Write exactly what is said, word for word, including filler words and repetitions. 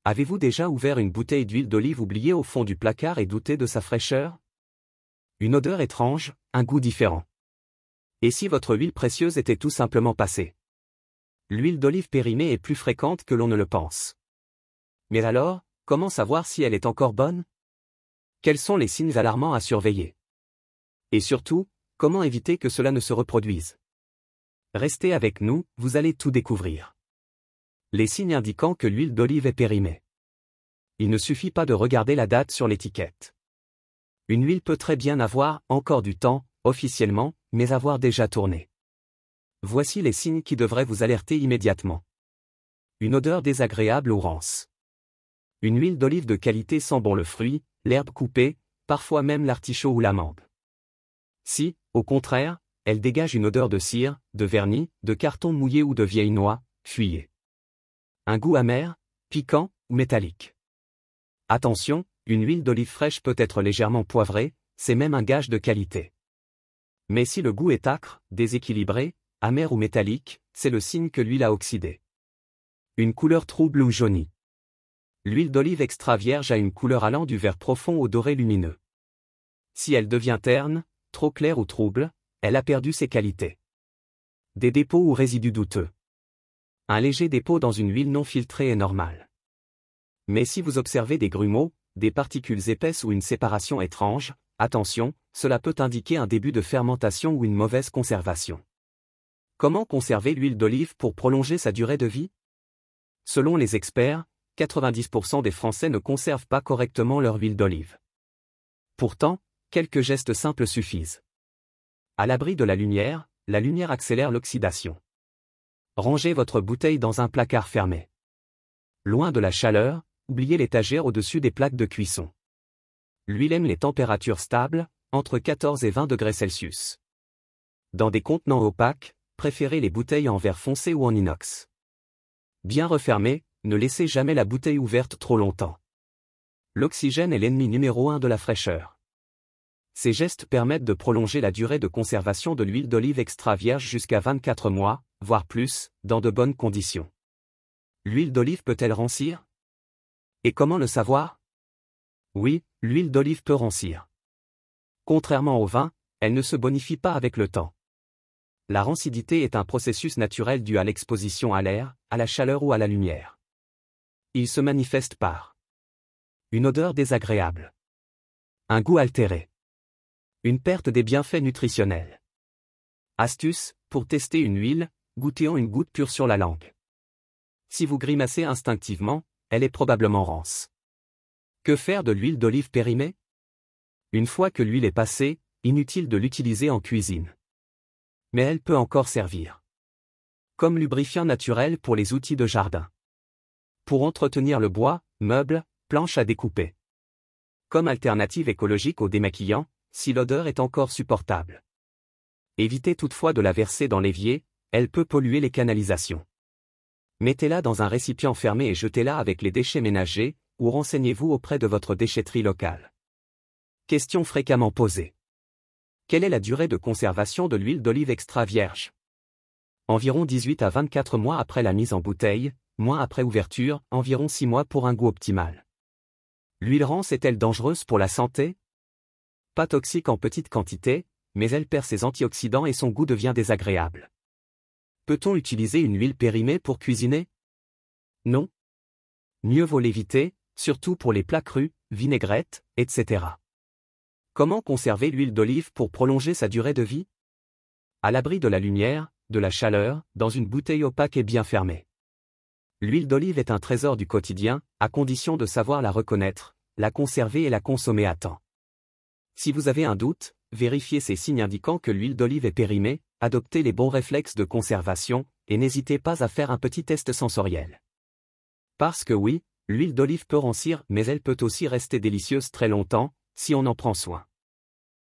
Avez-vous déjà ouvert une bouteille d'huile d'olive oubliée au fond du placard et douté de sa fraîcheur? Une odeur étrange, un goût différent. Et si votre huile précieuse était tout simplement passée? L'huile d'olive périmée est plus fréquente que l'on ne le pense. Mais alors, comment savoir si elle est encore bonne? Quels sont les signes alarmants à surveiller? Et surtout, comment éviter que cela ne se reproduise? Restez avec nous, vous allez tout découvrir. Les signes indiquant que l'huile d'olive est périmée. Il ne suffit pas de regarder la date sur l'étiquette. Une huile peut très bien avoir encore du temps, officiellement, mais avoir déjà tourné. Voici les signes qui devraient vous alerter immédiatement. Une odeur désagréable ou rance. Une huile d'olive de qualité sent bon le fruit, l'herbe coupée, parfois même l'artichaut ou l'amande. Si, au contraire, elle dégage une odeur de cire, de vernis, de carton mouillé ou de vieilles noix, fuyez. Un goût amer, piquant ou métallique. Attention, une huile d'olive fraîche peut être légèrement poivrée, c'est même un gage de qualité. Mais si le goût est âcre, déséquilibré, amer ou métallique, c'est le signe que l'huile a oxydé. Une couleur trouble ou jaunie. L'huile d'olive extra vierge a une couleur allant du vert profond au doré lumineux. Si elle devient terne, trop claire ou trouble, elle a perdu ses qualités. Des dépôts ou résidus douteux. Un léger dépôt dans une huile non filtrée est normal. Mais si vous observez des grumeaux, des particules épaisses ou une séparation étrange, attention, cela peut indiquer un début de fermentation ou une mauvaise conservation. Comment conserver l'huile d'olive pour prolonger sa durée de vie? Selon les experts, quatre-vingt-dix pour cent des Français ne conservent pas correctement leur huile d'olive. Pourtant, quelques gestes simples suffisent. À l'abri de la lumière, la lumière accélère l'oxydation. Rangez votre bouteille dans un placard fermé. Loin de la chaleur, oubliez l'étagère au-dessus des plaques de cuisson. L'huile aime les températures stables, entre quatorze et vingt degrés Celsius. Dans des contenants opaques, préférez les bouteilles en verre foncé ou en inox. Bien refermées, ne laissez jamais la bouteille ouverte trop longtemps. L'oxygène est l'ennemi numéro un de la fraîcheur. Ces gestes permettent de prolonger la durée de conservation de l'huile d'olive extra vierge jusqu'à vingt-quatre mois, voire plus, dans de bonnes conditions. L'huile d'olive peut-elle rancir? Et comment le savoir? Oui, l'huile d'olive peut rancir. Contrairement au vin, elle ne se bonifie pas avec le temps. La rancidité est un processus naturel dû à l'exposition à l'air, à la chaleur ou à la lumière. Il se manifeste par une odeur désagréable, un goût altéré, une perte des bienfaits nutritionnels. Astuce, pour tester une huile, goûtez en une goutte pure sur la langue. Si vous grimacez instinctivement, elle est probablement rance. Que faire de l'huile d'olive périmée? Une fois que l'huile est passée, inutile de l'utiliser en cuisine. Mais elle peut encore servir comme lubrifiant naturel pour les outils de jardin. Pour entretenir le bois, meubles, planches à découper. Comme alternative écologique au démaquillant, si l'odeur est encore supportable. Évitez toutefois de la verser dans l'évier, elle peut polluer les canalisations. Mettez-la dans un récipient fermé et jetez-la avec les déchets ménagers, ou renseignez-vous auprès de votre déchetterie locale. Question fréquemment posée. Quelle est la durée de conservation de l'huile d'olive extra vierge? Environ dix-huit à vingt-quatre mois après la mise en bouteille, moins après ouverture, environ six mois pour un goût optimal. L'huile rance est-elle dangereuse pour la santé? Pas toxique en petite quantité, mais elle perd ses antioxydants et son goût devient désagréable. Peut-on utiliser une huile périmée pour cuisiner? Non. Mieux vaut l'éviter, surtout pour les plats crus, vinaigrettes, et cetera. Comment conserver l'huile d'olive pour prolonger sa durée de vie? À l'abri de la lumière, de la chaleur, dans une bouteille opaque et bien fermée. L'huile d'olive est un trésor du quotidien, à condition de savoir la reconnaître, la conserver et la consommer à temps. Si vous avez un doute, vérifiez ces signes indiquant que l'huile d'olive est périmée, adoptez les bons réflexes de conservation, et n'hésitez pas à faire un petit test sensoriel. Parce que oui, l'huile d'olive peut rancir, mais elle peut aussi rester délicieuse très longtemps, si on en prend soin.